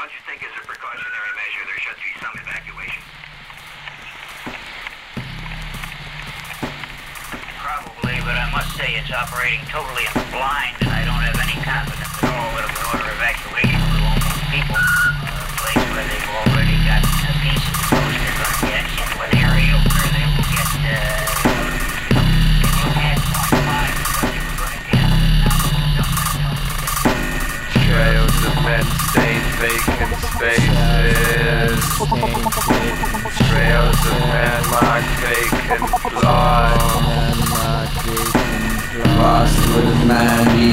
don't you think as a precautionary measure there should be some evacuation? Probably, but I must say it's operating totally in the blind, and I don't have any confidence at all that it would order evacuation for almost people. A place where they've already got pieces posted on the edge into an area where they will get, Trails of men stain vacant spaces. Trails of men mark vacant blood. Lost with man.